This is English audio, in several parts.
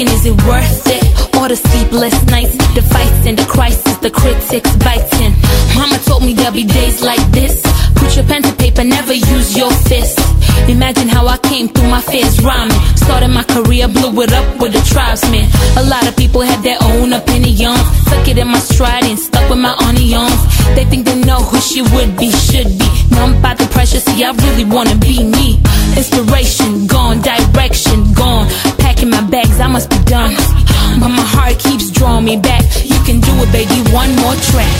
asking, is it worth it? All the sleepless nights, the fights and the crisis, the critics biting. Mama told me there'll be days like this. Put your pen to paper, never use your fist. Imagine how I came through my fears rhyming. Started my career, blew it up with the tribesmen. A lot of people had their own opinions. Took it in my stride and stuck with my onions. They think they know who she would be, should be. Numb by the pressure, see I really wanna be me. Inspiration gone, direction gone. Packing my bags, I must be done. But my heart keeps drawing me back. You can do it, baby, one more track.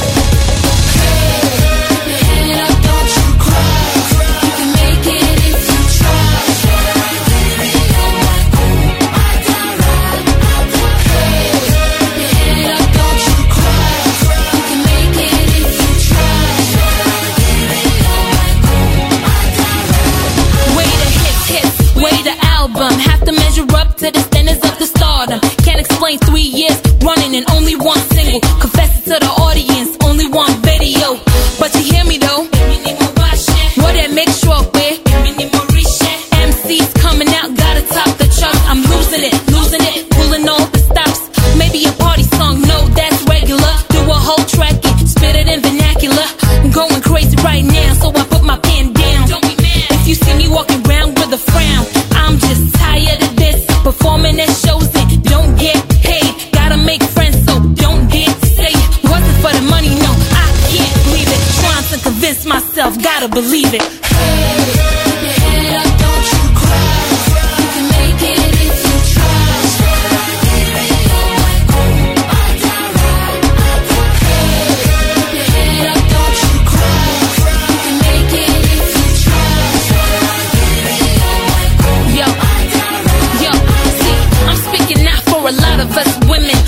Have to measure up to the standards of the stardom. Can't explain 3 years running and only one single. Confess it to the audience, only one video. But you hear me though? What that make sure with MCs coming out, gotta top the charts. I'm losing it, pulling all the stops. Maybe a party song, no, that's regular. Do a whole track and spit it in vernacular. I'm going crazy right now, so I put my pen down. Don't be mad if you see me walking around with a frown. I'm just tired of this, performing at shows and don't get paid. Gotta make friends, so don't get saved. Wasn't for the money, no, I can't believe it. Trying to convince myself, gotta believe it. A lot of us women